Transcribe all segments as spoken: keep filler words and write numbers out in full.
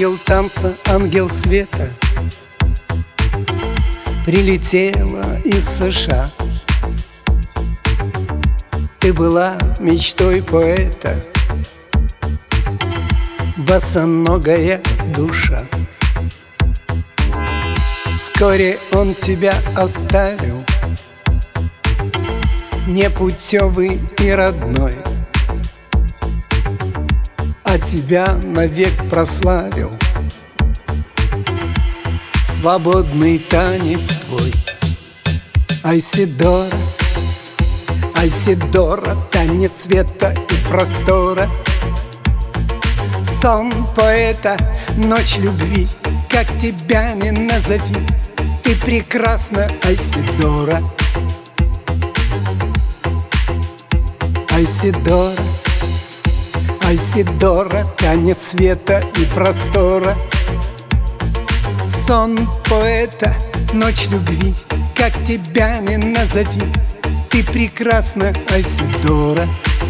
Ангел танца, ангел света, прилетела из США. Ты была мечтой поэта, босоногая душа. Вскоре он тебя оставил, непутевый и родной, а тебя навек прославил свободный танец твой. Айседора, Айседора, танец света и простора, сон поэта, ночь любви, как тебя не назови. Ты прекрасна, Айседора. Айседора, Айседора, танец света и простора, сон поэта, ночь любви, как тебя не назови. Ты прекрасна, Айседора.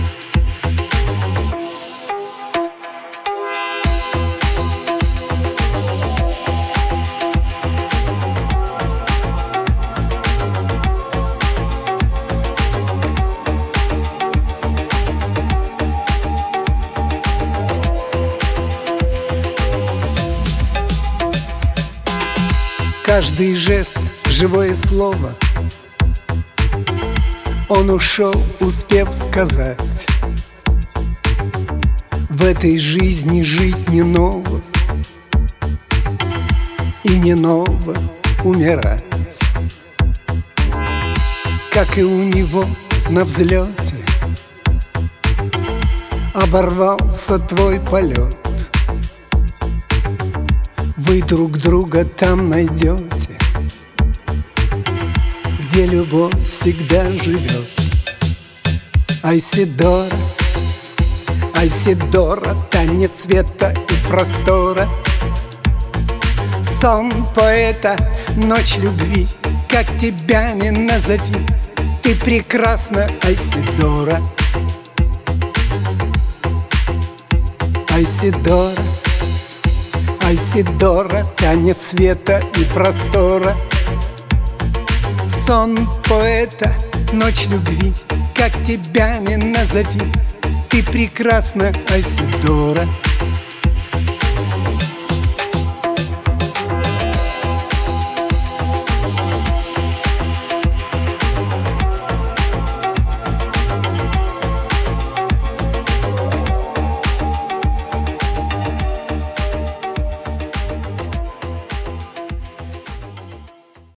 Каждый жест, живое слово, он ушел, успев сказать: в этой жизни жить не ново и не ново умирать. Как и у него на взлете оборвался твой полет. Вы друг друга там найдете, где любовь всегда живет. Айседора, Айседора, танец света и простора, сон поэта, ночь любви, как тебя не назови. Ты прекрасна, Айседора. Айседора, Айседора, танец света и простора, сон поэта, ночь любви, как тебя не назови. Ты прекрасна, Айседора.